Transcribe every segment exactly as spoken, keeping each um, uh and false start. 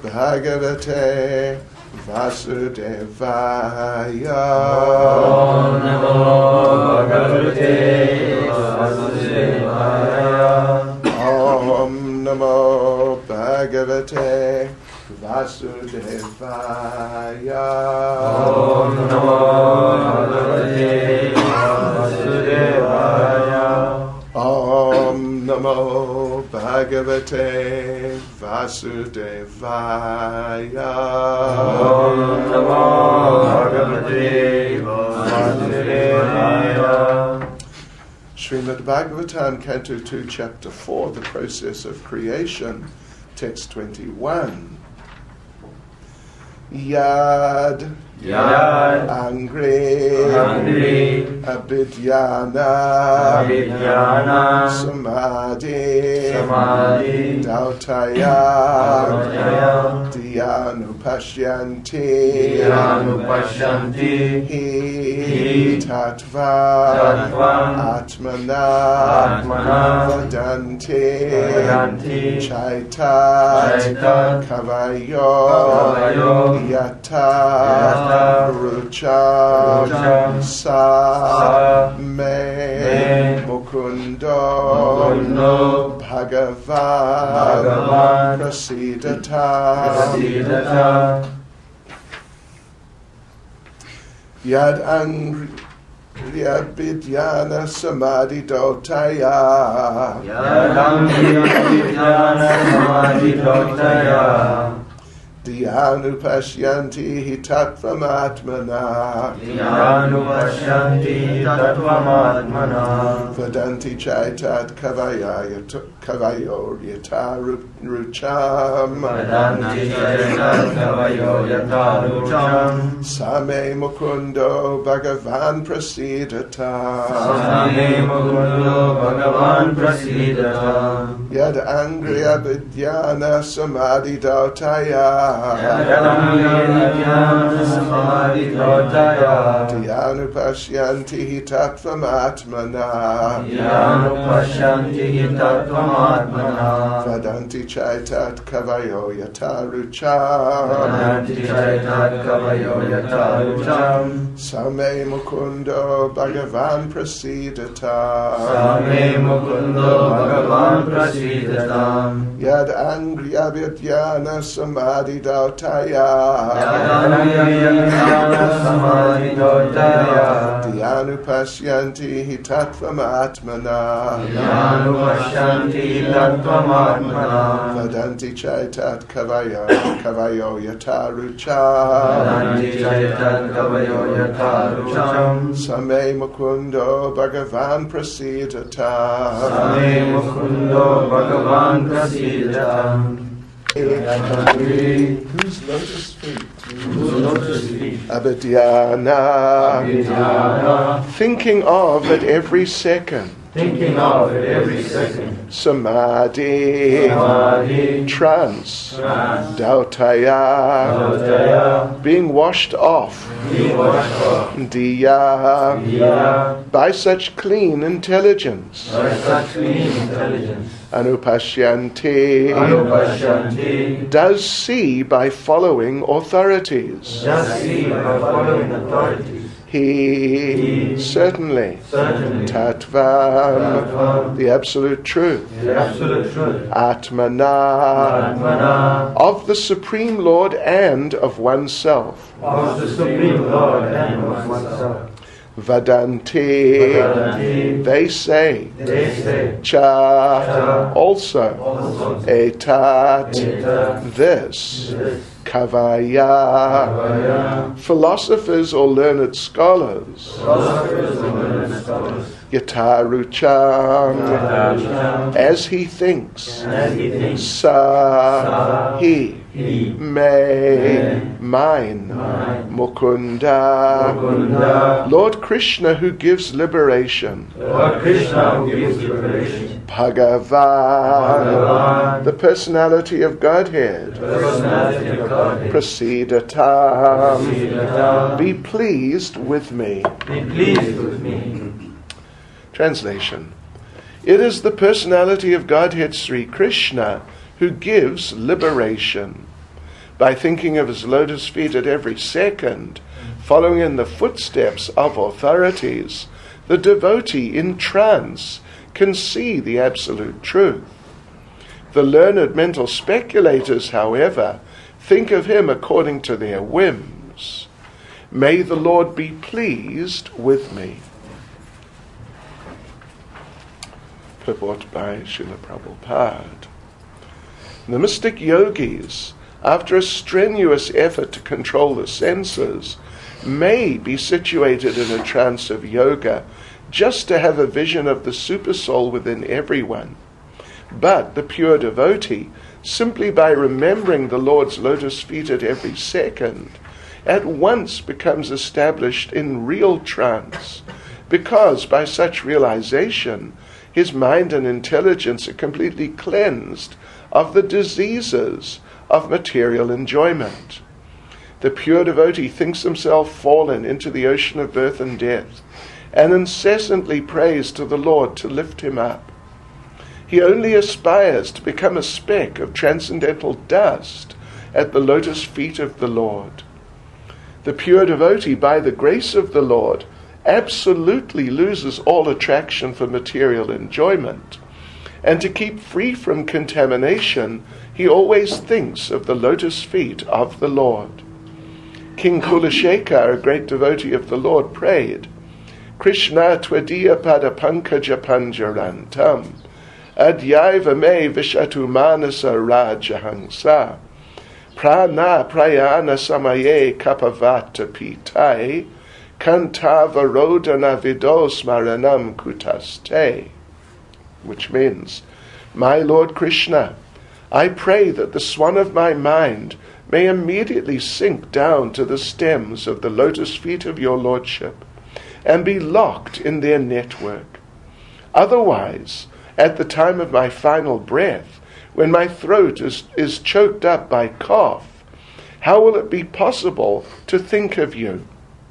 Bhagavate Vasudevaya. Om Namo Bhagavate Vasudevaya. Om Namo Bhagavate Vasudevaya. Om Namo Bhagavate Vasudevaya. Om Namo Bhagavate Vasudevaya. Om Namo Bhagavate Vasudevaya. Srimad Bhagavatam, Canto two, Chapter four, The Process of Creation, Text twenty-one. Yad, Yad, Angri, Angri, Abhidyana, Abhidyana, Samadhi, Samadhi, Dautaya, Dautaya, Dhyanupashyanti, Dhyanupashyanti, Hi, Hi, Tattva, Tattva, Atmana, Atmana, Vadanti, Vadanti, Chaitat, Chaitat, Kavayo, Kavayo, Yata, Yata, Rucha, Rucha, Sa, Sa, Me, Me, Mukundo, Mukundo, Bhagavan, Bhagavan, Prasidata, Prasidata, Yad Angri, Abhidyana Samadhi Dautaya, Yadangri Abhidyana Samadhi Dautaya, Dhyanupashyanti Hitatvamatmana, Dhyanupashyanti Tattvamatmana, Vadanti Chaitat Kavaya Kavayo Yata Rucham, Vadanti Chaitat Kavayo Yata Rucham, Same Mukundo Bhagavan Prasidata, Same Mukundo Bhagavan Prasidata, Yad Angri Abhidyana Samadhi Dautaya, Yadangri Abhidyana Samadhi Dautaya, Dhyanupashyanti Hitatvamatmana, Dhyanupashyanti Tattvamatmana, Vadanti Chaitat Kavayo Yata Rucham, Vadanti Chaitat Kavayo Yata Rucham, Same Mukundo Bhagavan Prasidata, Same Mukundo Bhagavan Prasidata, Yad Angri Abhidyana Samadhi Dautaya, Yadangri Abhidyana Samadhi Dautaya, Dhyanupashyanti Hitatvamatmana, Dhyanupashyanti Tattvamatmana, Vadanti Chaitat Kavayo Kavayo Yata Rucham, Vadanti Chaitat Kavayo Yata Rucham, Same Mukundo Bhagavan Prasidata, Same Mukundo Bhagavan Prasidata, Whose lotus feet? whose lotus feet, Abhidyana, Abhidyana, thinking of at every second. thinking of it every second, Samadhi, Samadhi, trance, trance, Dautaya, Dautaya, being washed off, being washed off, Diya, Diya, by such clean intelligence, by such clean intelligence, Anupashyanti, Anupashyanti, does see by following authorities. just see by following authorities, He, He, certainly, certainly, Tattvam, Tattvam, the absolute truth, the absolute truth, Atmana, Atmana, of the Supreme Lord and of oneself, of the Supreme Lord and of oneself, Vadanti, Vadanti, they say, they say, Cha, Cha, also, also, Etat, Etat, this, this, Kavaya, Kavaya, philosophers or learned scholars, philosophers and learned scholars, Yatarucham, Yatarucham, as he thinks, as he thinks, Sa, Sa, he, he, May, May, mine, mine, Mukunda, Mukunda, Lord Krishna who gives liberation, Lord Krishna who gives liberation, Bhagavan, Bhagavan, the personality of Godhead, personality of Godhead, Prasidatam, Prasidatam, be pleased with me. be pleased with me. Translation. It is the personality of Godhead Sri Krishna who gives liberation. by thinking of his lotus feet at every second, following in the footsteps of authorities, the devotee in trance can see the absolute truth. The learned mental speculators, however, think of him according to their whims. May the Lord be pleased with me. Purport by Srila Prabhupada. The mystic yogis, after a strenuous effort to control the senses, may be situated in a trance of yoga just to have a vision of the supersoul within everyone. But the pure devotee, simply by remembering the Lord's lotus feet at every second, at once becomes established in real trance, because by such realization his mind and intelligence are completely cleansed of the diseases of material enjoyment. The pure devotee thinks himself fallen into the ocean of birth and death, and incessantly prays to the Lord to lift him up. He only aspires to become a speck of transcendental dust at the lotus feet of the Lord. The pure devotee, by the grace of the Lord, absolutely loses all attraction for material enjoyment, and to keep free from contamination, he always thinks of the lotus feet of the Lord. King Kulashekar, a great devotee of the Lord, prayed, Krishna tvadiya pada pankaja panjarantam, adyaiva me vishatu manasa rajahangsa, prana prayana samaye kapavata pitai, kantava rodana vidos maranam kutaste. Which means, my Lord Krishna, I pray that the swan of my mind may immediately sink down to the stems of the lotus feet of your Lordship, and be locked in their network. Otherwise, at the time of my final breath, when my throat is, is choked up by cough, how will it be possible to think of you?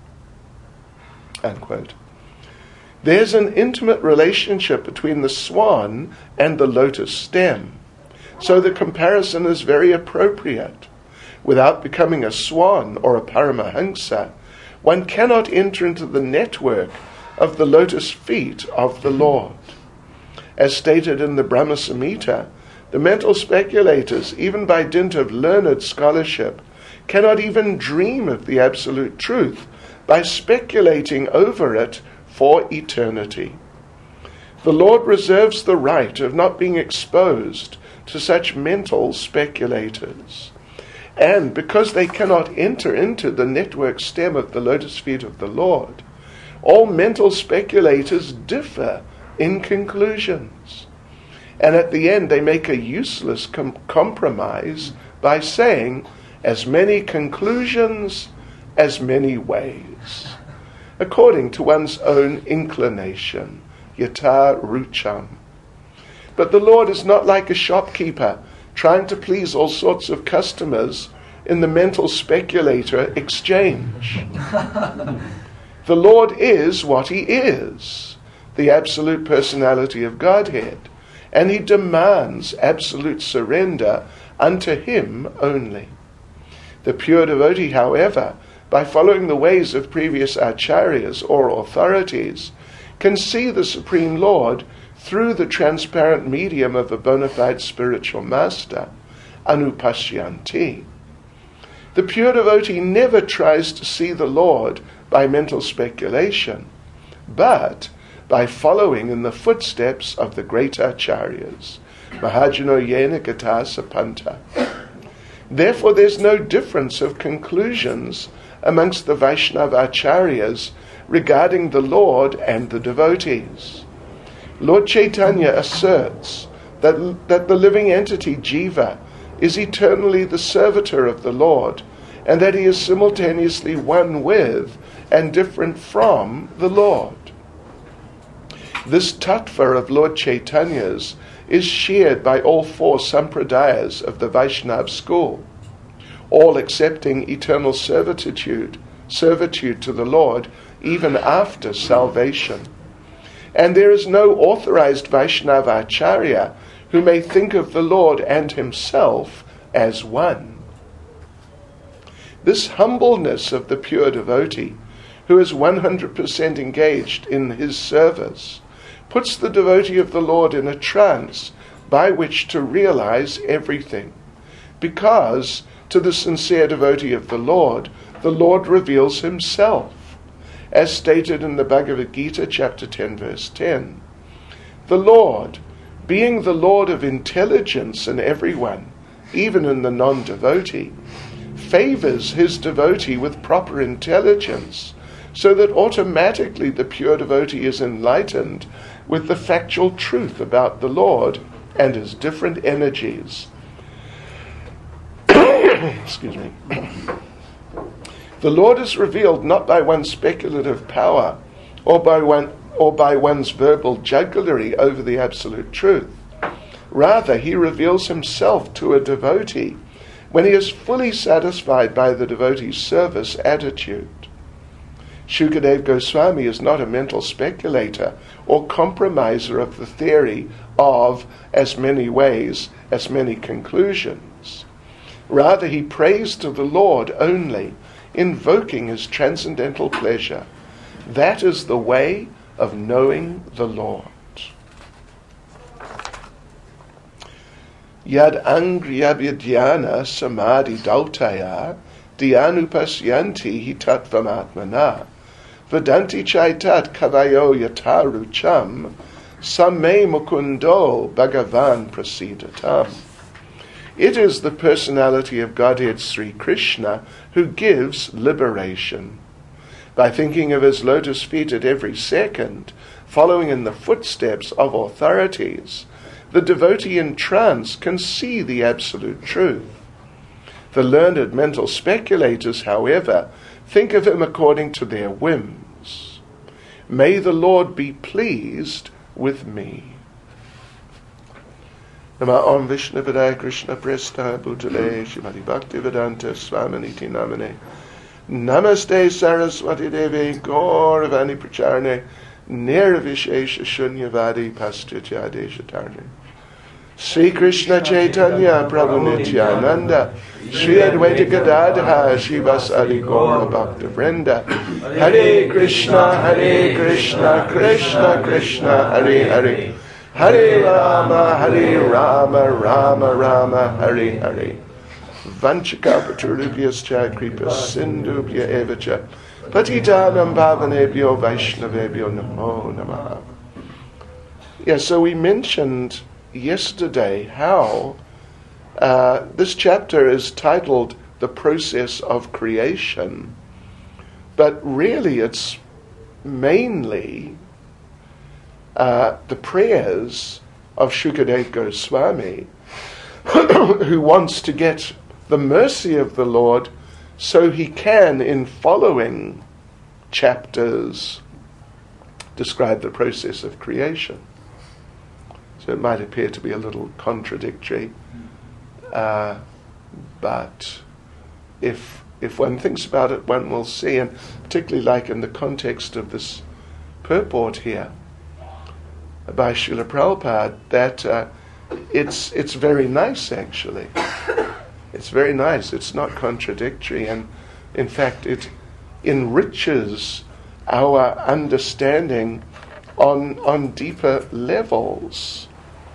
Unquote. There's an intimate relationship between the swan and the lotus stem, so the comparison is very appropriate. Without becoming a swan or a paramahansa, one cannot enter into the network of the lotus feet of the Lord. As stated in the Brahma Samhita, the mental speculators, even by dint of learned scholarship, cannot even dream of the absolute truth by speculating over it for eternity. The Lord reserves the right of not being exposed to such mental speculators. And because they cannot enter into the network stem of the lotus feet of the Lord, all mental speculators differ in conclusions. And at the end they make a useless com- compromise by saying, as many conclusions, as many ways, according to one's own inclination, yata rucham. But the Lord is not like a shopkeeper trying to please all sorts of customers in the mental speculator exchange. The Lord is what he is, the absolute personality of Godhead, and he demands absolute surrender unto him only. The pure devotee, however, by following the ways of previous acharyas or authorities, can see the Supreme Lord through the transparent medium of a bona fide spiritual master, anupashyanti. The pure devotee never tries to see the Lord by mental speculation, but by following in the footsteps of the great acharyas, Mahajano Yena Gata Sapanta. Therefore there's no difference of conclusions amongst the Vaishnava acharyas regarding the Lord and the devotees. Lord Chaitanya asserts that, that the living entity Jiva is eternally the servitor of the Lord, and that he is simultaneously one with and different from the Lord. This tattva of Lord Chaitanya's is shared by all four sampradayas of the Vaishnav school, all accepting eternal servitude, servitude to the Lord even after salvation. And there is no authorized Vaishnava acharya who may think of the Lord and himself as one. This humbleness of the pure devotee, who is one hundred percent engaged in his service, puts the devotee of the Lord in a trance by which to realize everything. Because to the sincere devotee of the Lord, the Lord reveals himself, as stated in the Bhagavad Gita, chapter ten, verse ten. The Lord, being the Lord of intelligence in everyone, even in the non-devotee, favors his devotee with proper intelligence, so that automatically the pure devotee is enlightened with the factual truth about the Lord and his different energies. Excuse me. The Lord is revealed not by one's speculative power or by one or by one's verbal jugglery over the absolute truth. Rather, he reveals himself to a devotee when he is fully satisfied by the devotee's service attitude. Shukadeva Goswami is not a mental speculator or compromiser of the theory of as many ways, as many conclusions. Rather, he prays to the Lord only, invoking his transcendental pleasure. That is the way of knowing the Lord. Yad angriyabhyadhyana samadhi dautaya dhyanupasyanti hi tattvamatmana vedanti chaitat kavayo yatarucham samme mukundo bhagavan prasidatam. It is the personality of Godhead Sri Krishna who gives liberation. By thinking of his lotus feet at every second, following in the footsteps of authorities, the devotee in trance can see the absolute truth. The learned mental speculators, however, think of him according to their whims. May the Lord be pleased with me. Nama Om Vishnu Padaya Krishna Prestha Bhutale Shrimati Bhaktivedanta Swaminiti Namane Namaste Saraswati Devi Gauravani Pracharne Nirvishesha Shunyavadi Pastutyade Shatarne Sri Krishna Chaitanya Prabhu Nityananda Sri Advaita Gadadha Shivasadi Gaura Bhakta Vrinda Hare Krishna Hare Krishna Krishna Krishna Hare Hare Hare Rama Hare Rama Rama Rama Hare Hare Vanchakalpatarubhyascha kripa sindubhya evacha patitanam bhavanebhyo vaishnavebhyo namo namaha. Yeah, so we mentioned yesterday how uh, this chapter is titled The Process of Creation, but really it's mainly uh, the prayers of Shukadeva Goswami who wants to get the mercy of the Lord so he can, in following chapters, describe the process of creation. So it might appear to be a little contradictory, uh, but if if one thinks about it, one will see, and particularly like in the context of this purport here by Srila Prabhupada, that uh, it's it's very nice actually. It's very nice. It's not contradictory, and in fact it enriches our understanding on on deeper levels.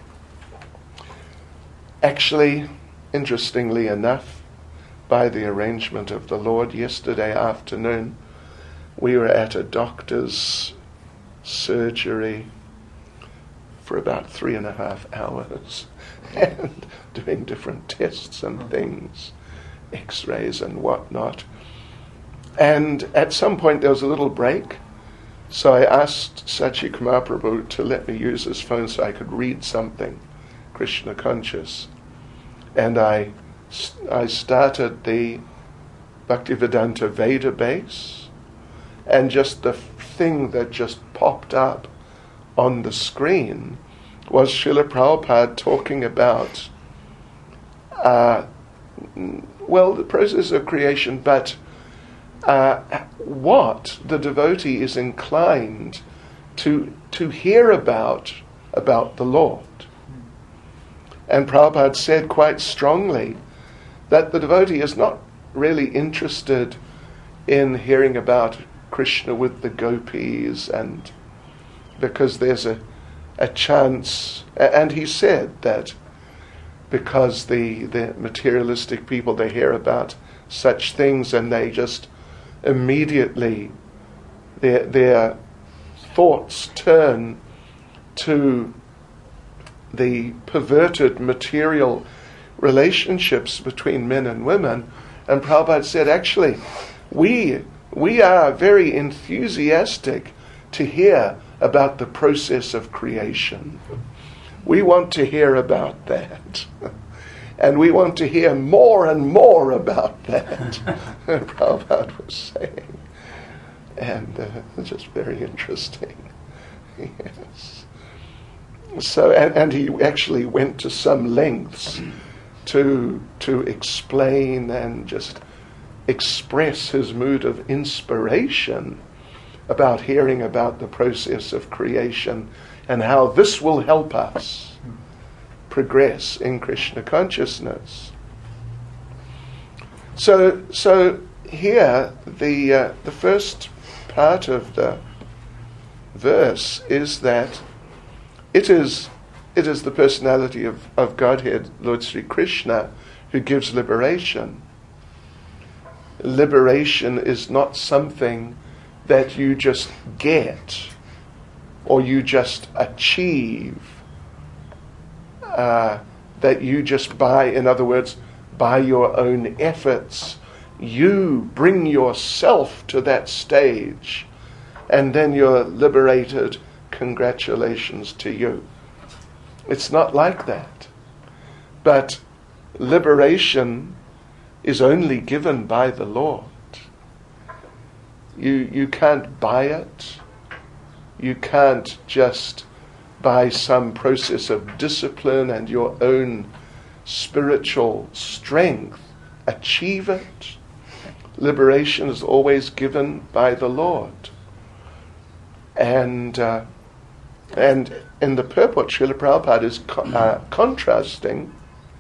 Actually, interestingly enough, by the arrangement of the Lord, yesterday afternoon we were at a doctor's surgery for about three and a half hours and doing different tests and things, x-rays and whatnot. And at some point there was a little break, so I asked Sachi Kumar Prabhu to let me use his phone so I could read something Krishna conscious. And I, I started the Bhaktivedanta Veda base, and just the thing that just popped up on the screen was Srila Prabhupada talking about, uh, well, the process of creation, but uh, what the devotee is inclined to to hear about about the Lord. And Prabhupada said quite strongly that the devotee is not really interested in hearing about Krishna with the gopis, and because there's a, a chance, and he said that because the, the materialistic people, they hear about such things and they just immediately, their, their thoughts turn to the perverted material relationships between men and women. And Prabhupada said, actually, we we are very enthusiastic to hear about the process of creation. We want to hear about that. And we want to hear more and more about that, Prabhupada was saying. And uh, it's just very interesting. Yes. So, and, and he actually went to some lengths to to explain and just express his mood of inspiration about hearing about the process of creation and how this will help us progress in Krishna consciousness. So, so here the uh, the first part of the verse is that it is it is the personality of, of Godhead, Lord Sri Krishna, who gives liberation. Liberation is not something that you just get or you just achieve, uh, that you just by, in other words, by your own efforts, you bring yourself to that stage and then you're liberated. Congratulations to you. It's not like that. But liberation is only given by the Lord. You you can't buy it. You can't just by some process of discipline and your own spiritual strength achieve it. Liberation is always given by the Lord. And uh, and in the purport, Srila Prabhupada is co- uh, contrasting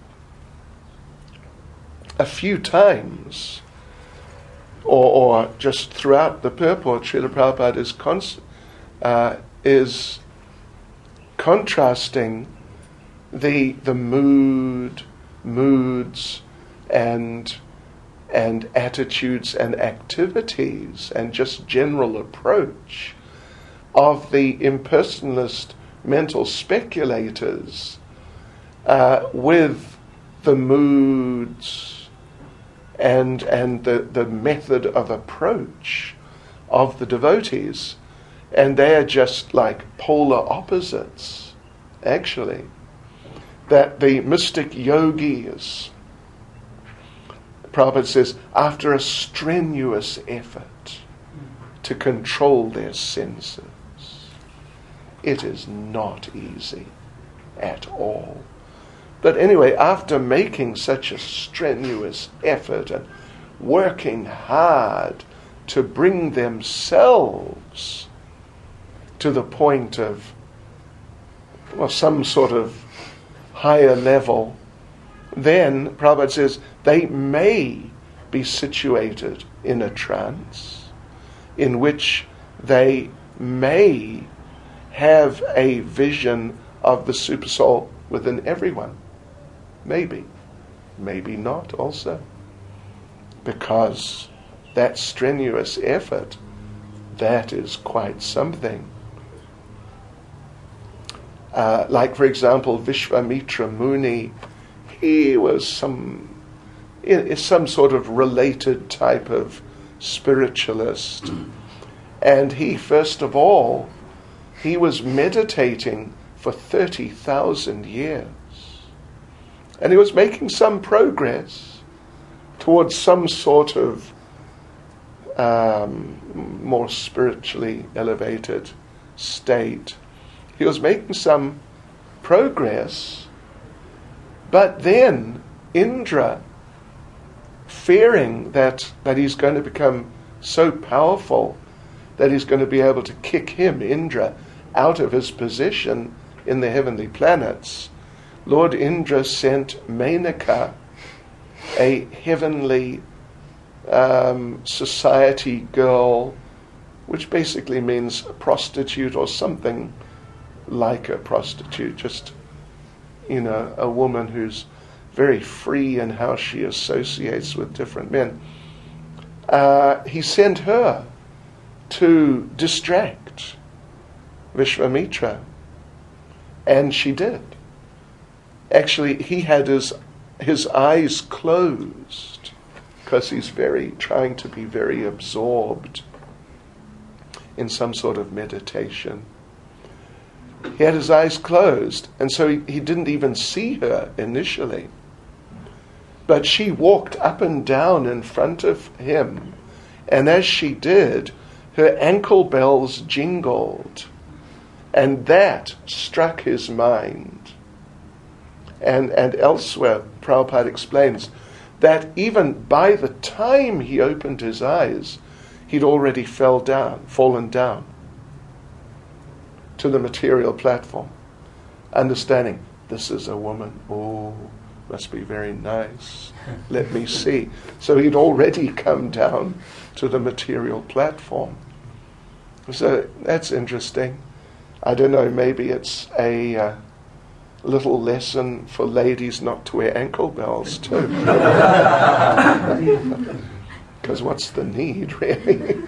a few times, or, or just throughout the purport, Srila Prabhupada is, cons- uh, is contrasting the the mood, moods, and and attitudes and activities and just general approach of the impersonalist mental speculators uh, with the moods and and the, the method of approach of the devotees. And they are just like polar opposites, actually. That the mystic yogis, Prabhupada says, after a strenuous effort to control their senses, it is not easy at all. But anyway, after making such a strenuous effort and working hard to bring themselves to the point of, well, some sort of higher level, then, Prabhupada says, they may be situated in a trance in which they may have a vision of the Supersoul within everyone. Maybe. Maybe not also. Because that strenuous effort, that is quite something. Uh, like, for example, Vishvamitra Muni, he was some is some sort of related type of spiritualist. And he, first of all, he was meditating for thirty thousand years. And he was making some progress towards some sort of um, more spiritually elevated state. He was making some progress, but then Indra, fearing that, that he's going to become so powerful that he's going to be able to kick him, Indra, out of his position in the heavenly planets, Lord Indra sent Menaka, a heavenly um, society girl, which basically means a prostitute or something like a prostitute, just, you know, a woman who's very free in how she associates with different men. Uh, he sent her to distract Vishvamitra, and she did. Actually, he had his his eyes closed because he's very trying to be very absorbed in some sort of meditation. He had his eyes closed, and so he, he didn't even see her initially. But she walked up and down in front of him, and as she did, her ankle bells jingled, and that struck his mind. And, and elsewhere, Prabhupada explains that even by the time he opened his eyes, he'd already fell down, fallen down to the material platform, understanding this is a woman. Oh, must be very nice. Let me see. So he'd already come down to the material platform. So that's interesting. I don't know, maybe it's a uh, little lesson for ladies not to wear ankle bells too. Because what's the need, really?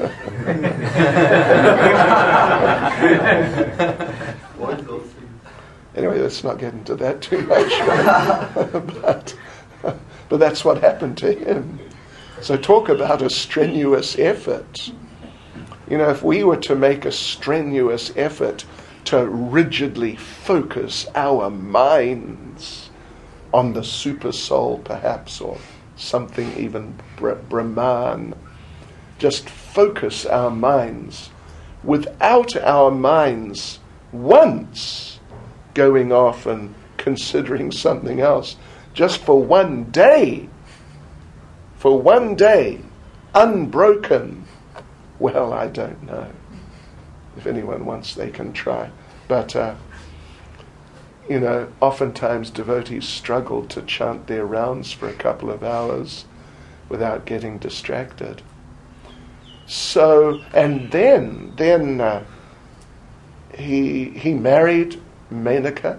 Anyway, let's not get into that too much. but, but that's what happened to him. So talk about a strenuous effort. You know, if we were to make a strenuous effort to rigidly focus our minds on the super soul, perhaps, or something even Brahman, just focus our minds without our minds once going off and considering something else, just for one day, for one day, unbroken. Well, I don't know. If anyone wants, they can try. But, uh, you know, oftentimes devotees struggle to chant their rounds for a couple of hours without getting distracted. So, and then, then uh, he he married Menaka.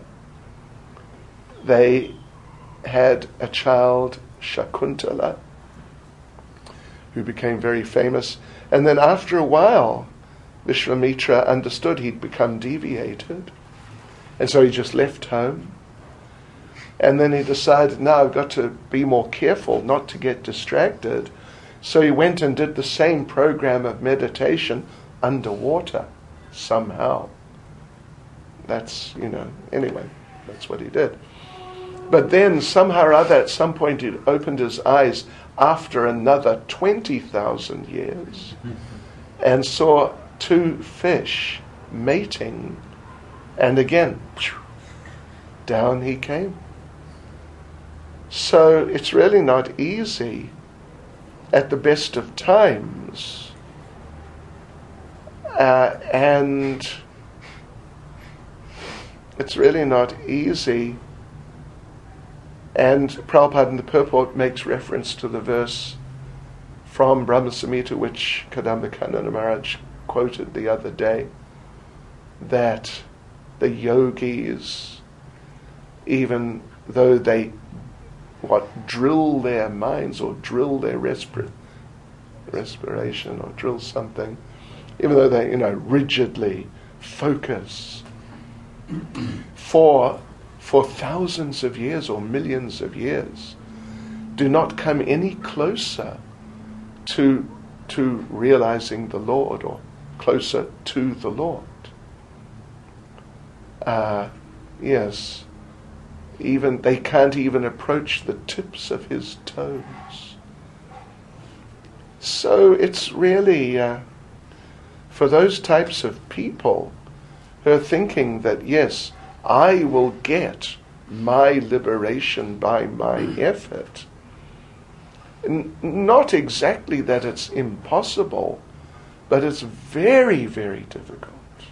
They had a child, Shakuntala, who became very famous. And then after a while, Vishvamitra understood he'd become deviated. And so he just left home. And then he decided, now I've got to be more careful not to get distracted. So he went and did the same program of meditation underwater somehow. That's, you know, anyway, that's what he did. But then somehow or other, at some point, he opened his eyes after another twenty thousand years and saw two fish mating. And again, down he came. So it's really not easy at the best of times. Uh, and it's really not easy. And Prabhupada in the purport makes reference to the verse from Brahma Samhita, which Kadamba Kanana Maharaj quoted the other day, that the yogis, even though they what drill their minds or drill their respir- respiration or drill something, even though they, you know, rigidly focus for for thousands of years or millions of years, do not come any closer to to realizing the Lord or closer to the Lord. Uh, yes, even they can't even approach the tips of his toes. So it's really uh, for those types of people who are thinking that, yes, I will get my liberation by my effort. N- not exactly that it's impossible, but it's very, very difficult.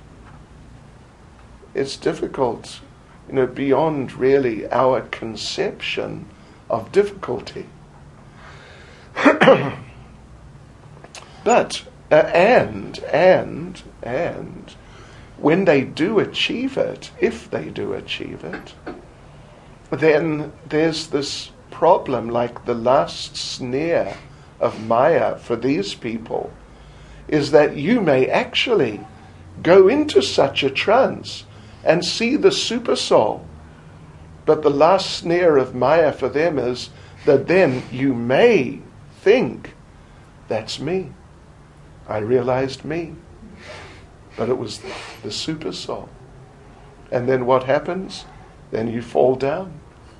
It's difficult, you know, beyond really our conception of difficulty. but, uh, and, and, and, when they do achieve it, if they do achieve it, then there's this problem, like the last snare of Maya for these people, is that you may actually go into such a trance and see the supersoul. But the last snare of Maya for them is that then you may think, that's me. I realized me. But it was the supersoul. And then what happens? Then you fall down.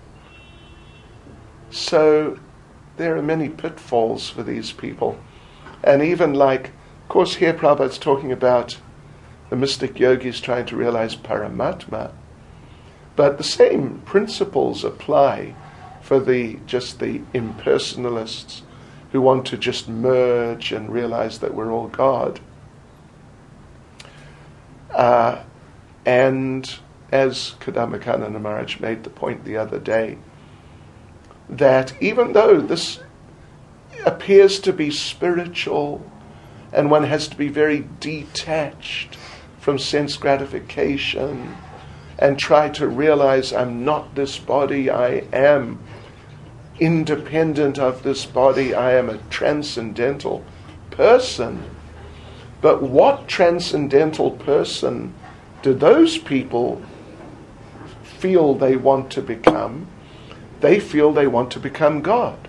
So there are many pitfalls for these people. And even like, of course here Prabhupada's talking about the mystic yogis trying to realize Paramatma. But the same principles apply for the just the impersonalists who want to just merge and realize that we're all God. Uh, and as Kadamakanana Maharaj made the point the other day, that even though this appears to be spiritual and one has to be very detached from sense gratification and try to realize I'm not this body, I am independent of this body, I am a transcendental person. But what transcendental person do those people feel they want to become? They feel they want to become God.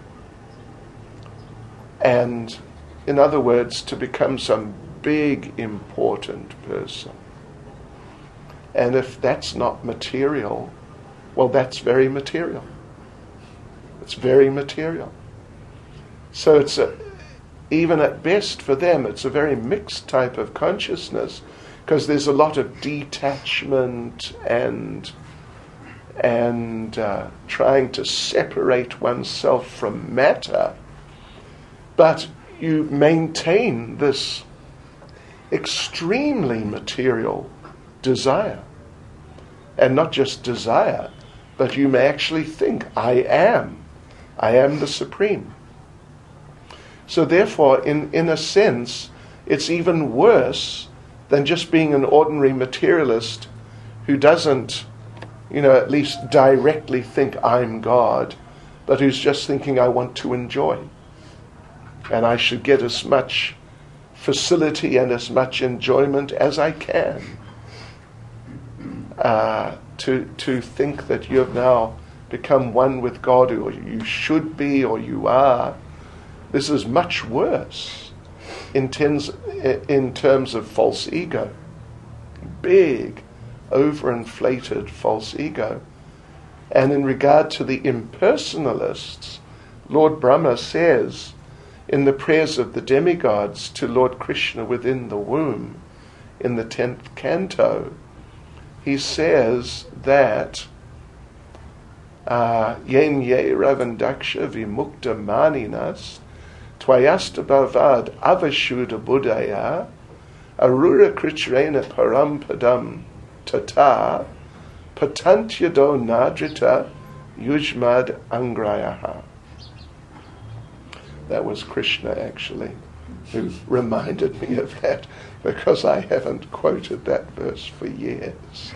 And, in other words, to become some big, important person. And if that's not material, well, that's very material. It's very material. So it's a, even at best for them, it's a very mixed type of consciousness, because there's a lot of detachment and and uh, trying to separate oneself from matter. But you maintain this extremely material desire. And not just desire, but you may actually think, I am. I am the Supreme. So therefore, in, in a sense, it's even worse than just being an ordinary materialist who doesn't, you know, at least directly think I'm God, but who's just thinking I want to enjoy. And I should get as much facility and as much enjoyment as I can. Uh, to to think that you have now become one with God, or you should be, or you are. This is much worse in terms, in terms of false ego. Big, overinflated false ego. And in regard to the impersonalists, Lord Brahma says in the prayers of the demigods to Lord Krishna within the womb, in the tenth canto, he says that yen ye ravandaksha vimukta maninas tvayasta bhavad avashuddha buddhaya arura kritrena parampadam tata patantyado nadrita yujmad angrayaha. That was Krishna, actually, who reminded me of that, because I haven't quoted that verse for years.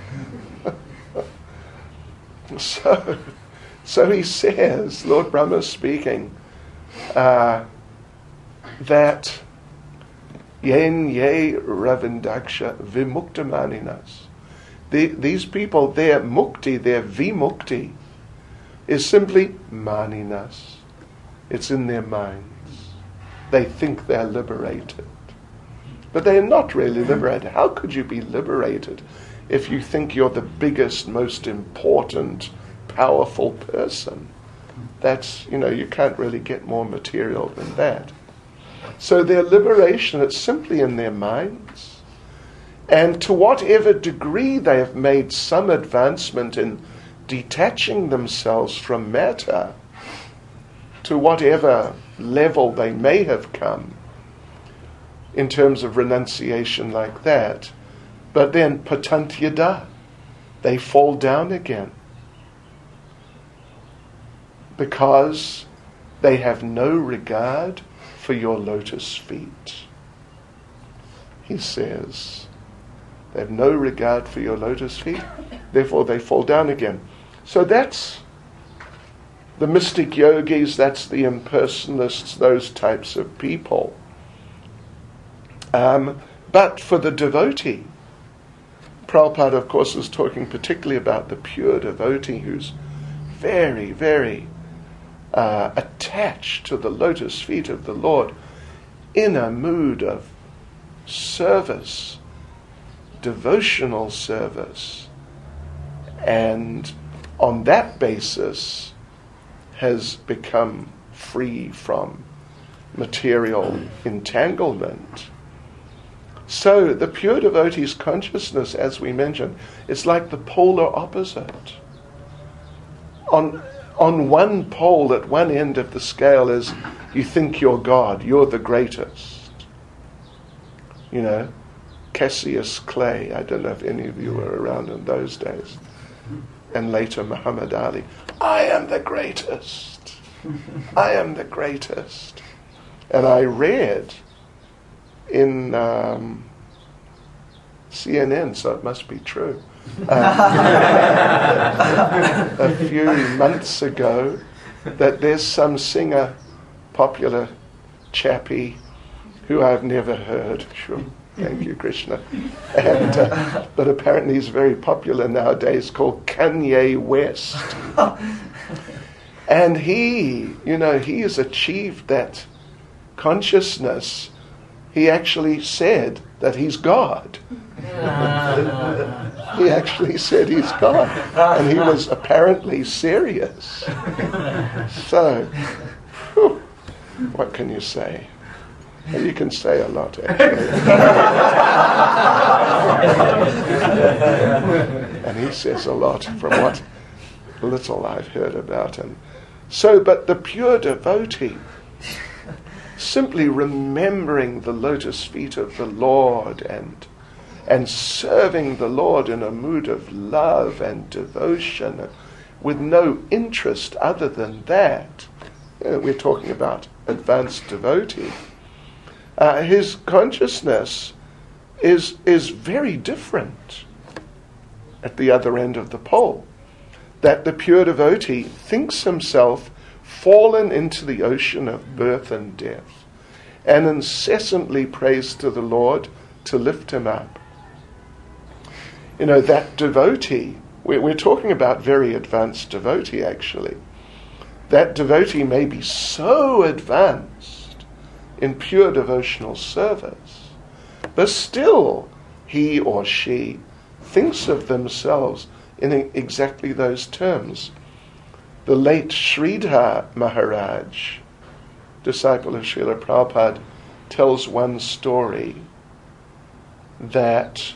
so, so he says, Lord Brahma speaking, uh, that yen ye ravindaksha vimuktamaninas. The, these people, their mukti, their vimukti, is simply maninas. It's in their minds. They think they're liberated. But they're not really liberated. How could you be liberated if you think you're the biggest, most important, powerful person? That's, you know, you can't really get more material than that. So their liberation, it's simply in their minds. And to whatever degree they have made some advancement in detaching themselves from matter, to whatever level they may have come in terms of renunciation like that, but then patantyada, they fall down again. Because They have no regard for your lotus feet. He says, they have no regard for your lotus feet, therefore they fall down again. So that's the mystic yogis, that's the impersonalists, those types of people. Um, but for the devotee, Prabhupada, of course, is talking particularly about the pure devotee who's very, very uh, attached to the lotus feet of the Lord in a mood of service, devotional service, and on that basis has become free from material entanglement. So the pure devotee's consciousness, as we mentioned, is like the polar opposite. On, on one pole, at one end of the scale, is you think you're God, you're the greatest. You know, Cassius Clay, I don't know if any of you were around in those days, and later Muhammad Ali, I am the greatest. I am the greatest. And I read in um, C N N, so it must be true, um, a few months ago, that there's some singer, popular chappie, who I've never heard. Sure, thank you, Krishna. And, uh, but apparently he's very popular nowadays, called Kanye West. And he, you know, he has achieved that consciousness. He actually said that he's God. He actually said he's God. And he was apparently serious. So, whew, what can you say? Well, you can say a lot, actually. And he says a lot from what little I've heard about him. So, but the pure devotee, simply remembering the lotus feet of the Lord and and serving the Lord in a mood of love and devotion with no interest other than that. You know, we're talking about advanced devotee. Uh, his consciousness is is very different at the other end of the pole. That the pure devotee thinks himself fallen into the ocean of birth and death, and incessantly prays to the Lord to lift him up. You know, that devotee, we're, we're talking about very advanced devotee actually. That devotee may be so advanced in pure devotional service, but still he or she thinks of themselves in exactly those terms. The late Sridhar Maharaj, disciple of Srila Prabhupada, tells one story that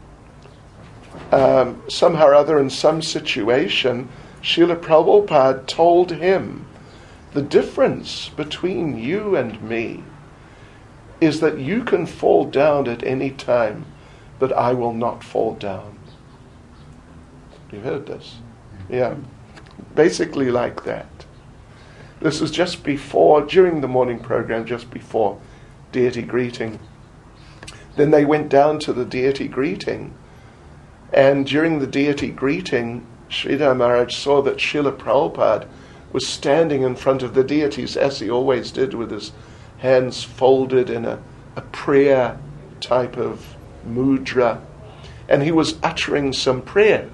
um, somehow or other in some situation, Srila Prabhupada told him, the difference between you and me is that you can fall down at any time, but I will not fall down. You've heard this? Yeah. Basically like that. This was just before, during the morning program, just before deity greeting. Then they went down to the deity greeting, and during the deity greeting, Sridhar Maharaj saw that Srila Prabhupada was standing in front of the deities, as he always did, with his hands folded in a, a prayer type of mudra, and he was uttering some prayers.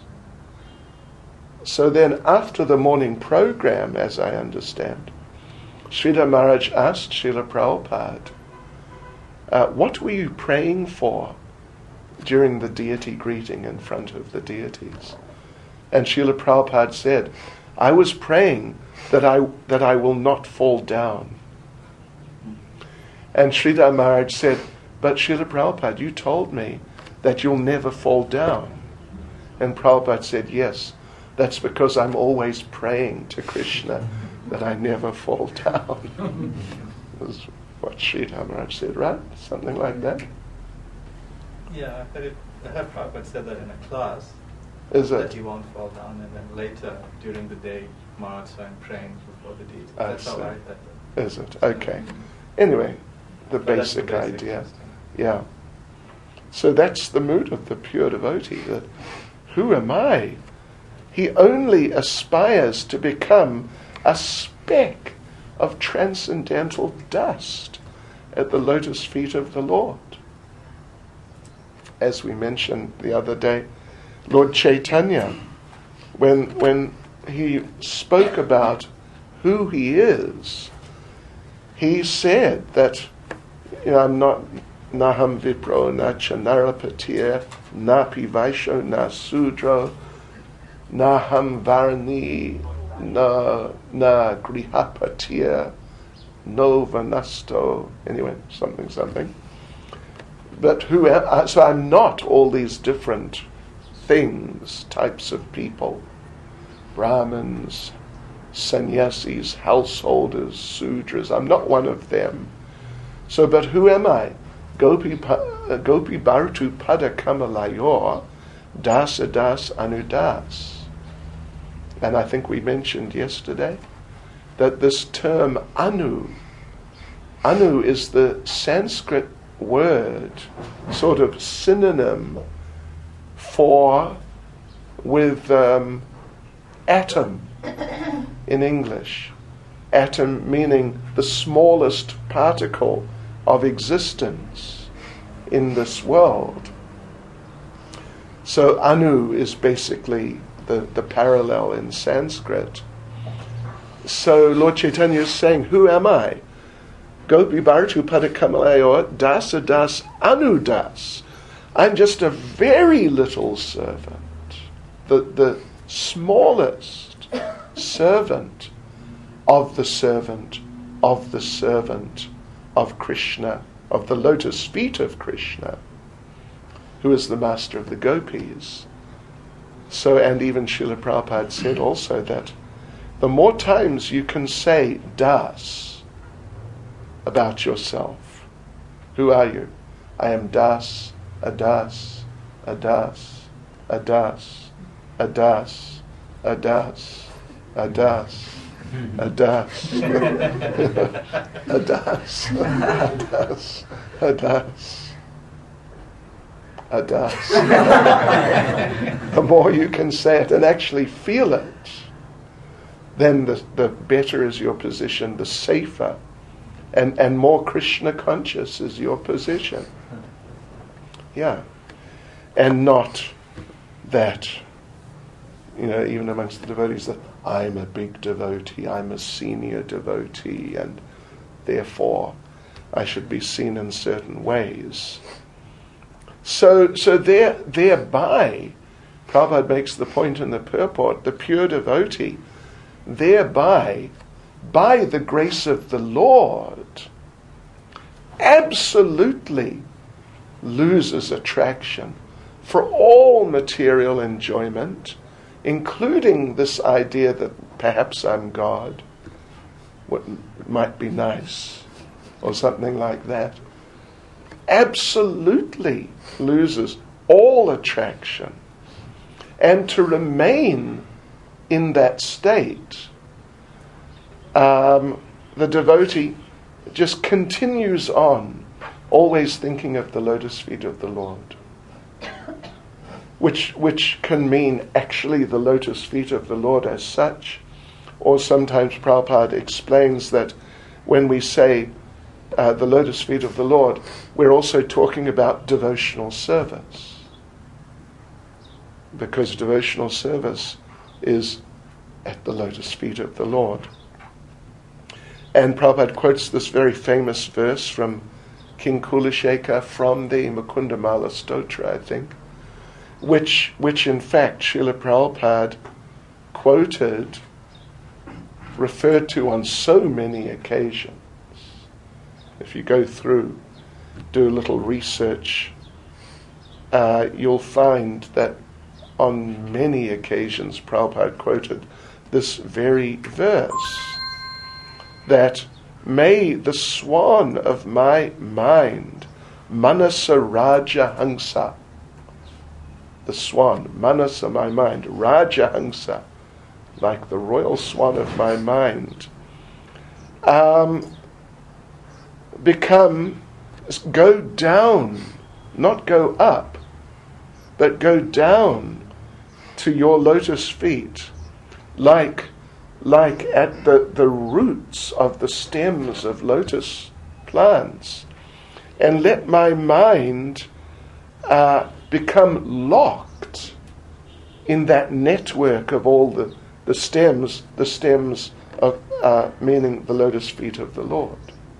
So then, after the morning program, as I understand, Sridhar Maharaj asked Srila Prabhupada, uh, what were you praying for during the deity greeting in front of the deities? And Srila Prabhupada said, I was praying that I that I will not fall down. And Sridhar Maharaj said, but Srila Prabhupada, you told me that you'll never fall down. And Prabhupada said, yes, that's because I'm always praying to Krishna that I never fall down. That's what Sridhar Maharaj said, right? Something like that? Yeah, I heard, it, I heard Prabhupada said that in a class. Is it? That you won't fall down, and then later during the day March, so I'm praying before the deity. I That's how see. I that. Is it? Okay. Anyway, the But that's the basic basic idea. system. Yeah. So that's the mood of the pure devotee, that who am I? He only aspires to become a speck of transcendental dust at the lotus feet of the Lord. As we mentioned the other day, Lord Chaitanya, when when he spoke about who he is, he said that, you know, I'm not Naham Vipro, na Chanarapatir, Napi Vaisho, na Sudro, Naham Varani, na na Grihapatir, no Vanasto, anyway, something, something. But who am I? So I'm not all these different things, types of people, Brahmins, sannyasis, householders, sudras. I'm not one of them. So, but who am I? Gopi, uh, Gopi Bharatu Pada Kamalayor, Dasa Das Anudas. And I think we mentioned yesterday that this term Anu, Anu is the Sanskrit word, sort of synonym for, with um, atom in English. Atom meaning the smallest particle of existence in this world. So Anu is basically the, the parallel in Sanskrit. So Lord Chaitanya is saying, who am I? Gopi Bharatu Padakamalayor Dasa Das Anudas. I'm just a very little servant, the, the smallest servant of the servant of the servant of Krishna, of the lotus feet of Krishna, who is the master of the gopis. So, and even Srila Prabhupada said also that the more times you can say Das about yourself. Who are you? I am Das, a Das, a Das, a Das, a Das, a Das, a Das, a Das, a Das, a Das, a Das, a Das. The more you can say it and actually feel it, then the, the better is your position, the safer and, and more Krishna conscious is your position. Yeah. And not that, you know, even amongst the devotees, that I'm a big devotee, I'm a senior devotee, and therefore I should be seen in certain ways. So, so there, thereby, Prabhupada makes the point in the purport, the pure devotee, thereby, by the grace of the Lord, absolutely loses attraction for all material enjoyment, including this idea that perhaps I'm God, what might be nice, or something like that. Absolutely loses all attraction. And to remain in that state, um, the devotee just continues on, always thinking of the lotus feet of the Lord. Which which can mean actually the lotus feet of the Lord as such, or sometimes Prabhupada explains that when we say uh, the lotus feet of the Lord, we're also talking about devotional service. Because devotional service is at the lotus feet of the Lord. And Prabhupada quotes this very famous verse from King Kulashekar from the Mukundamala Stotra, I think, which which in fact Srila Prabhupada quoted, referred to on so many occasions. If you go through, do a little research, uh, you'll find that on many occasions Prabhupada quoted this very verse, that may the swan of my mind, Manasa Raja Hangsa, the swan, Manasa, my mind, Raja Hangsa, like the royal swan of my mind, um, become, go down, not go up, but go down to your lotus feet, like like at the, the roots of the stems of lotus plants, and let my mind uh, become locked in that network of all the, the stems, the stems of, uh, meaning the lotus feet of the Lord.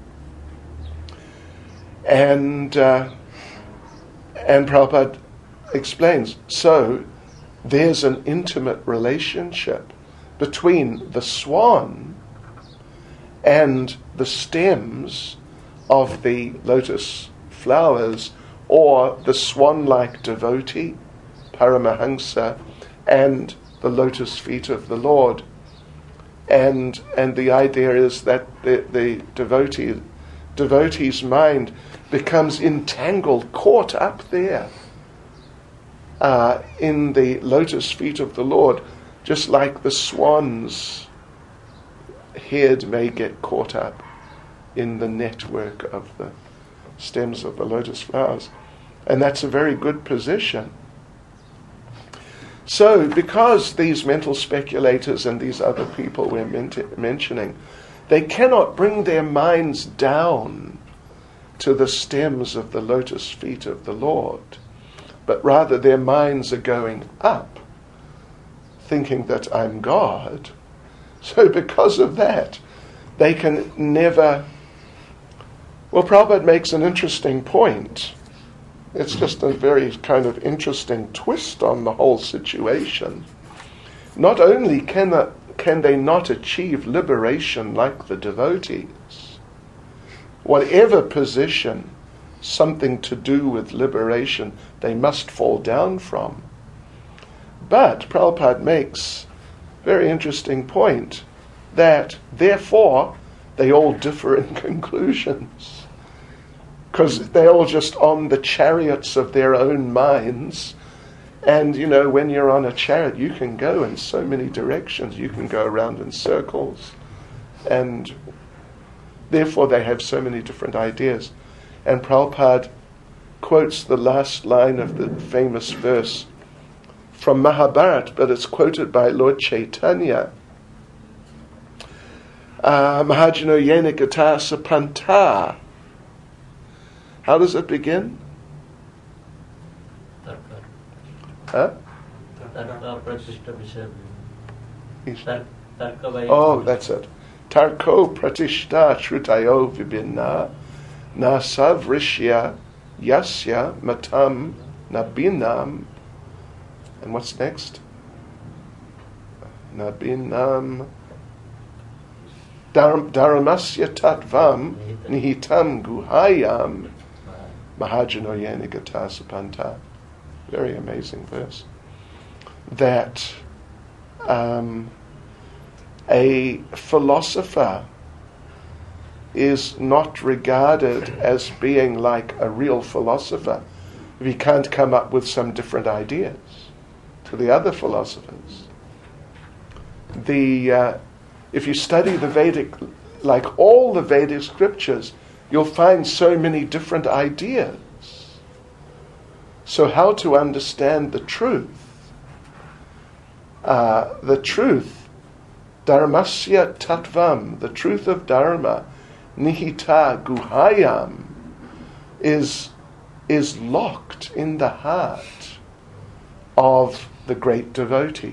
And, uh, and Prabhupada explains, so there's an intimate relationship between the swan and the stems of the lotus flowers, or the swan-like devotee, Paramahansa, and the lotus feet of the Lord. And and the idea is that the, the devotee, devotee's mind becomes entangled, caught up there uh, in the lotus feet of the Lord, just like the swan's head may get caught up in the network of the stems of the lotus flowers. And that's a very good position. So, because these mental speculators and these other people we're ment- mentioning, they cannot bring their minds down to the stems of the lotus feet of the Lord, but rather their minds are going up, thinking that I'm God. So because of that, they can never... Well, Prabhupada makes an interesting point. It's just a very kind of interesting twist on the whole situation. Not only can, the, can they not achieve liberation like the devotees, whatever position, something to do with liberation, they must fall down from. But Prabhupada makes a very interesting point that, therefore, they all differ in conclusions. Because they're all just on the chariots of their own minds. And, you know, when you're on a chariot, you can go in so many directions. You can go around in circles. And therefore they have so many different ideas. And Prabhupada quotes the last line of the famous verse from Mahabharata, but it's quoted by Lord Chaitanya. Uh, Mahajano yena gata sapanta. How does it begin? Huh? Oh, that's it. Tarko pratishta shrutayo vibhinna nasavrishya yasya matam nabinam. And what's next? Nabinam Dharamasya tatvam nihitam guhayam mahajano yena gata sapanta. Very amazing verse. That um, a philosopher is not regarded as being like a real philosopher if he can't come up with some different ideas to the other philosophers. The uh, if you study the Vedic, like all the Vedic scriptures, you'll find so many different ideas. So how to understand the truth? Uh, the truth, dharmasya tattvam, the truth of dharma, nihita guhayam, is is locked in the heart of the great devotees.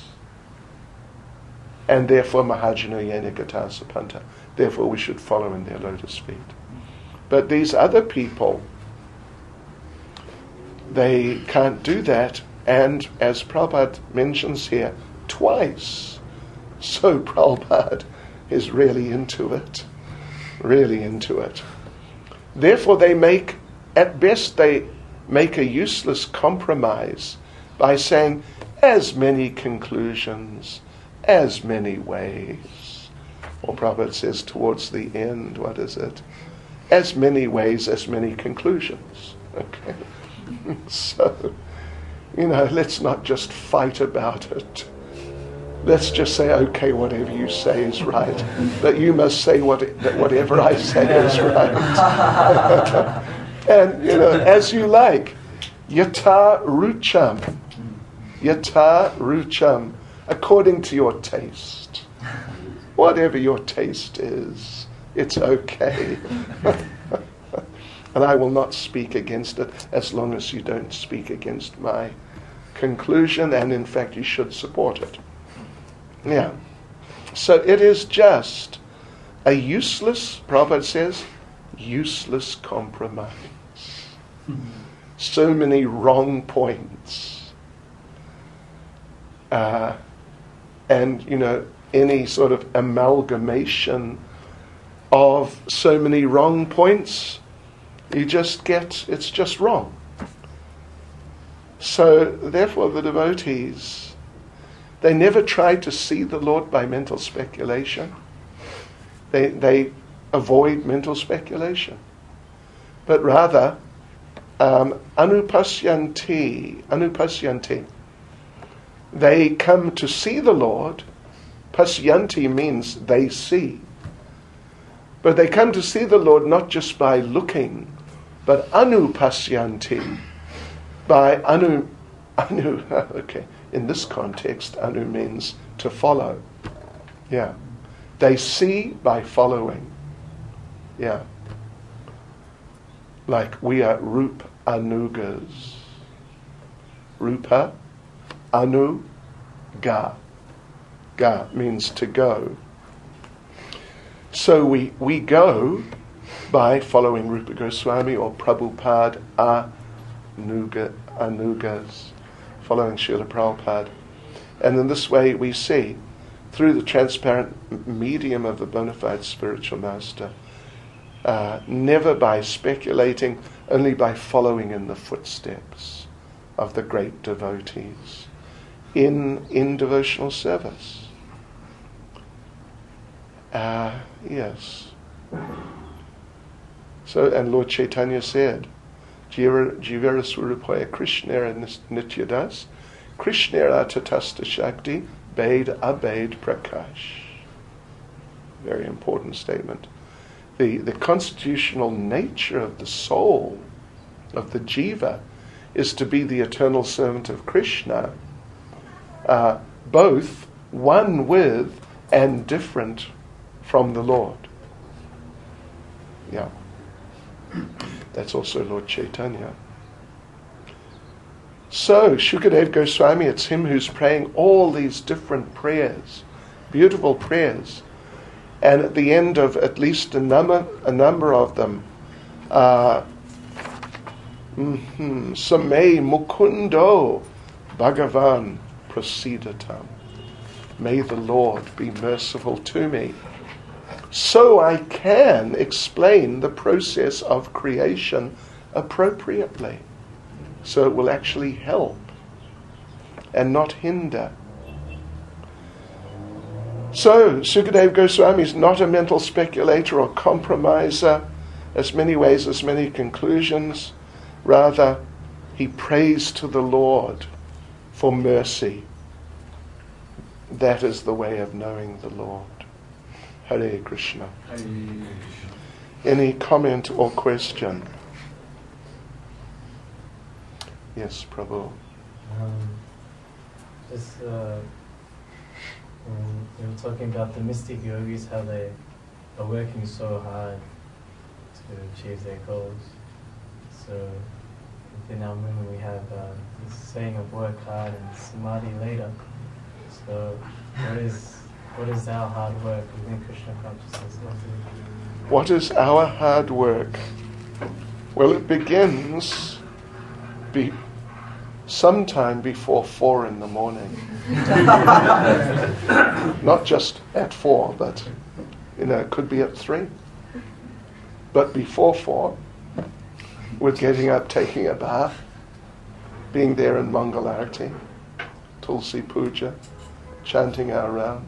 And therefore, Mahajano yena gata sapanta. Therefore, we should follow in their lotus feet. But these other people, they can't do that. And as Prabhupada mentions here, twice. So Prabhupada is really into it. Really into it. Therefore, they make, at best, they make a useless compromise by saying, as many conclusions, as many ways. Or Prabhupada says towards the end, what is it? As many ways, as many conclusions. Okay? So, you know, let's not just fight about it. let's just say, okay, whatever you say is right, but you must say what, that whatever I say is right. And, you know, as you like. Yata rucham. Yata rucham. According to your taste. Whatever your taste is, it's okay. And I will not speak against it as long as you don't speak against my conclusion, and in fact you should support it. Yeah. So it is just a useless, Prabhupada says, useless compromise. So many wrong points. Uh, and, you know, any sort of amalgamation of so many wrong points, you just get, it's just wrong. So, therefore, the devotees, they never try to see the Lord by mental speculation. They they avoid mental speculation. But rather, um, anupasyanti, anupasyanti. They come to see the Lord. Pasyanti means they see. But they come to see the Lord not just by looking, but anupasyanti. By anu, anu, okay, in this context, anu means to follow. Yeah. They see by following. Yeah. Like we are Rup Anugas. Rupa, Anu, Ga. Ga means to go. So we, we go by following Rupa Goswami or Prabhupada, Anuga, Anugas, following Srila Prabhupada. And in this way we see, through the transparent medium of the bona fide spiritual master, uh, never by speculating, only by following in the footsteps of the great devotees in, in devotional service. Uh, yes. So, and Lord Chaitanya said, Jivara Surupaya Krishnera Nityadas, Krishnera Tatasta Shakti, Bade Abade Prakash. Very important statement. The, the constitutional nature of the soul, of the jiva, is to be the eternal servant of Krishna, uh, both one with and different from the Lord. Yeah. That's also Lord Chaitanya. So, Shukadev Goswami, it's him who's praying all these different prayers, beautiful prayers. And at the end of at least a number, a number of them, uh, mm-hmm, Samay Mukundo Bhagavan Prasidatam. May the Lord be merciful to me, so I can explain the process of creation appropriately. So it will actually help and not hinder. So, Sukadeva Goswami is not a mental speculator or compromiser, as many ways, as many conclusions. Rather, he prays to the Lord for mercy. That is the way of knowing the Lord. Hare Krishna. Hare Krishna. Any comment or question? Yes, Prabhu. Um, just uh, when you were talking about the mystic yogis, how they are working so hard to achieve their goals. So within our movement we have uh, this saying of work hard and samadhi later. So what is what is our hard work within Krishna consciousness? What is our hard work? Well, it begins be sometime before four in the morning. Not just at four, but you know, it could be at three. But before four, with getting up, taking a bath, being there in Mangalarti, Tulsi Puja, chanting our rounds.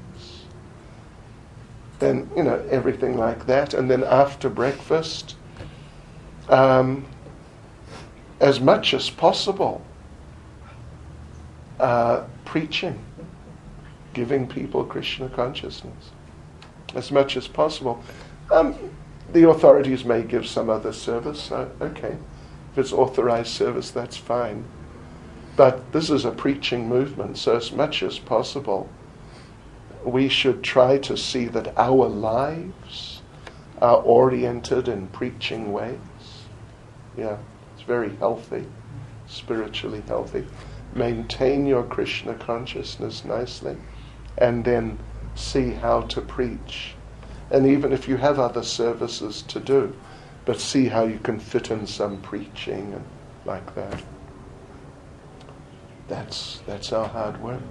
Then, you know, everything like that. And then after breakfast, um, as much as possible, uh, preaching, giving people Krishna consciousness as much as possible. Um, the authorities may give some other service, so okay. If it's authorized service, that's fine. But this is a preaching movement, so as much as possible, we should try to see that our lives are oriented in preaching ways. Yeah, it's very healthy, spiritually healthy. Maintain your Krishna consciousness nicely, and then see how to preach. And even if you have other services to do, but see how you can fit in some preaching and like that. That's that's our hard work.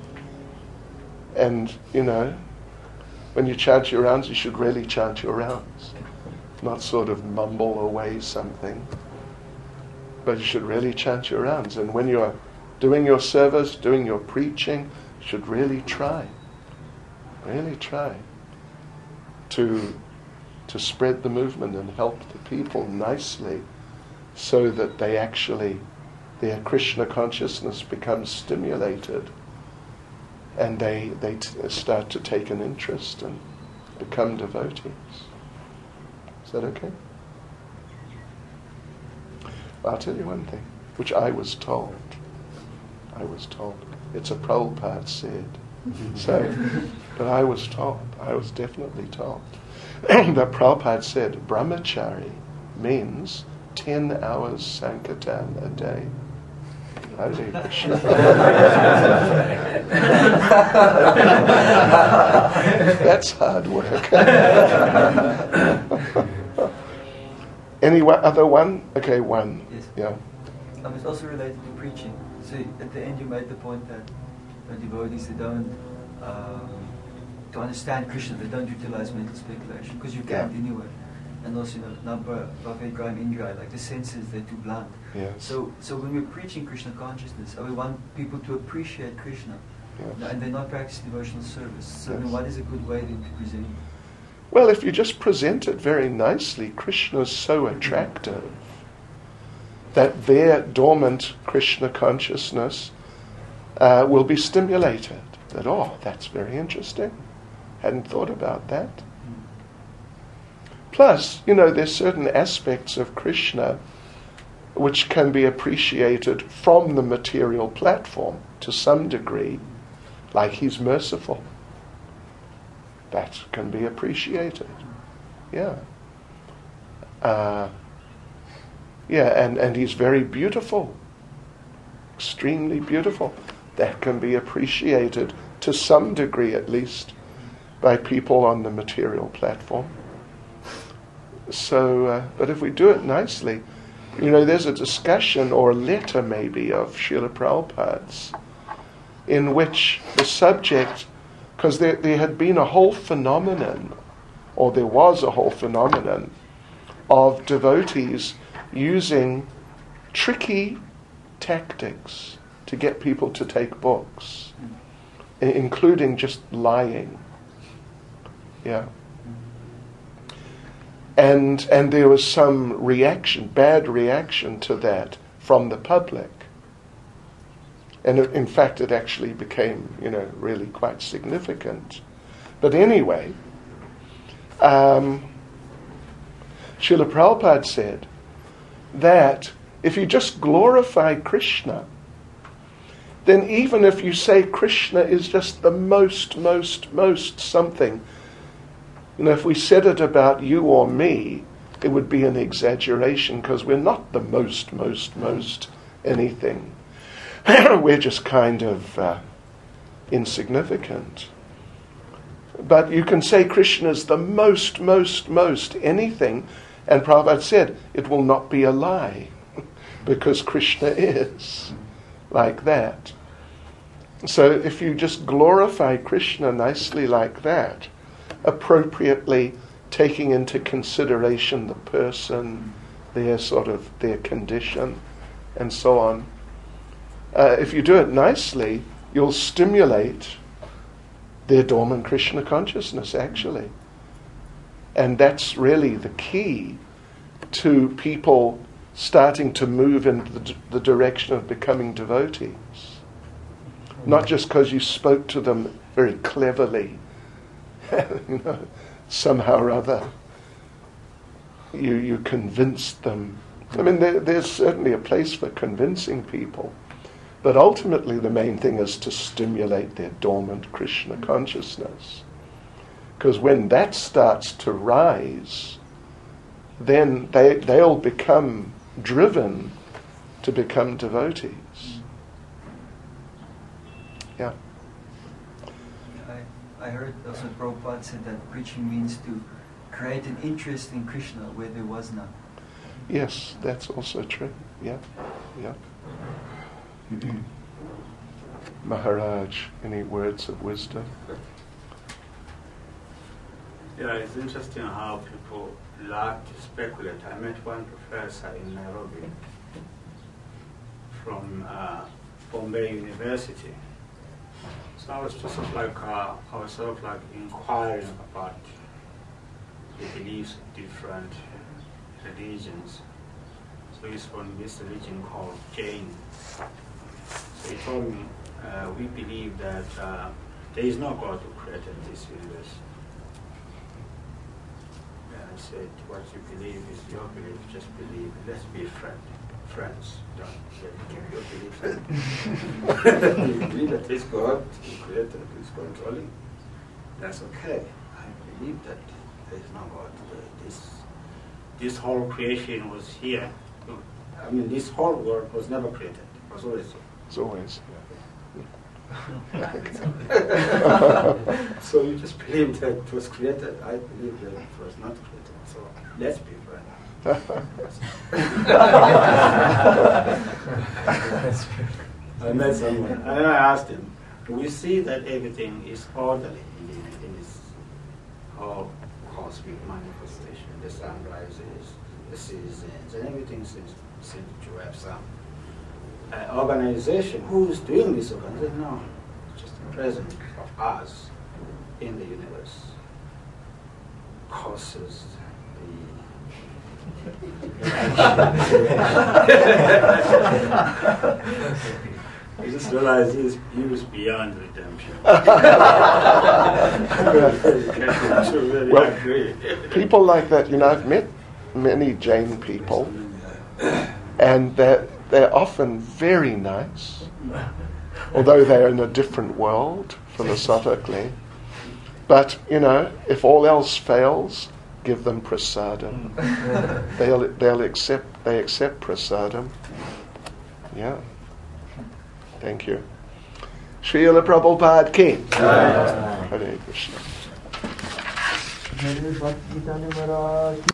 And, you know, when you chant your rounds, you should really chant your rounds. Not sort of mumble away something. But you should really chant your rounds. And when you're doing your service, doing your preaching, you should really try. Really try to to spread the movement and help the people nicely so that they actually, their Krishna consciousness becomes stimulated and they, they t- start to take an interest and become devotees. Is that okay? I'll tell you one thing, which I was told. I was told. It's a Prabhupada said. So, but I was told, I was definitely told, that Prabhupada said brahmachari means ten hours sankirtan a day. Hare Krishna. That's hard work. Any one, other one? Okay, one. Yes. Yeah. Um, it's also related to preaching. So at the end you made the point that the devotees, they don't, um, to understand Krishna, they don't utilize mental speculation, because you can't Yeah. anyway. And also, you know, Bhavad Graham Indra, like the senses, they're too blunt. Yes. So, so when we're preaching Krishna consciousness, we want people to appreciate Krishna, Yes. and they're not practicing devotional service. So Yes. then what is a good way then to present it? Well, if you just present it very nicely, Krishna is so attractive that their dormant Krishna consciousness uh, will be stimulated. That, oh, that's very interesting. Hadn't thought about that. Plus, you know, there's certain aspects of Krishna which can be appreciated from the material platform to some degree, like he's merciful. That can be appreciated. Yeah. Uh, yeah, and, and he's very beautiful. Extremely beautiful. That can be appreciated to some degree at least by people on the material platform. So, uh, but if we do it nicely, you know, there's a discussion or a letter maybe of Srila Prabhupada's in which the subject, because there, there had been a whole phenomenon, or there was a whole phenomenon of devotees using tricky tactics to get people to take books, i- including just lying. Yeah. And and there was some reaction, bad reaction to that from the public. And it, in fact, it actually became, you know, really quite significant. But anyway, um, Srila Prabhupada said that if you just glorify Krishna, then even if you say Krishna is just the most, most, most something, you know, if we said it about you or me, it would be an exaggeration because we're not the most, most, most anything. We're just kind of uh, insignificant. But you can say Krishna is the most, most, most anything, and Prabhupada said it will not be a lie because Krishna is like that. So if you just glorify Krishna nicely like that, appropriately taking into consideration the person, their sort of their condition, and so on. Uh, if you do it nicely, you'll stimulate their dormant Krishna consciousness, actually. And that's really the key to people starting to move in the, the direction of becoming devotees. Not just because you spoke to them very cleverly, you know, somehow or other, you you convinced them. I mean, there, there's certainly a place for convincing people, but ultimately the main thing is to stimulate their dormant Krishna consciousness. Because when that starts to rise, then they, they'll become driven to become devotees. Yeah. I, I heard also Prabhupada said that preaching means to create an interest in Krishna where there was none. Yes, that's also true. Yeah, yeah. Maharaj, any words of wisdom? Yeah, it's interesting how people like to speculate. I met one professor in Nairobi from uh, Bombay University. So I was just sort of like, uh, I was sort of like inquiring about the beliefs of different religions. So he's from this religion called Jain. So he told me, uh, we believe that uh, there is no God who created this universe. And I said, what you believe is your belief, just believe. Let's be friend, friends. Don't let keep your beliefs. You believe that this God who created is controlling. That's okay. I believe that there is no God. This, this whole creation was here. I mean, this whole world was never created. It was always so. It's always. So you just believe that it was created. I believe that it was not created. So let's be friends. I met someone, and then I asked him, do we see that everything is orderly in, in this whole cosmic manifestation? The sun rises, the seasons, and everything seems, seems to have some uh, organization. Who is doing this organization? No, it's just the presence of us in the universe causes I just realized he was, he was beyond redemption. Really Well, agree. people like that, you know, I've met many Jain people, and they're, they're often very nice, although they're in a different world philosophically. But, you know, if all else fails, give them prasadam. they'll they'll accept they accept prasadam. Yeah. Thank you. Srila Prabhupada ki. Hare Krishna.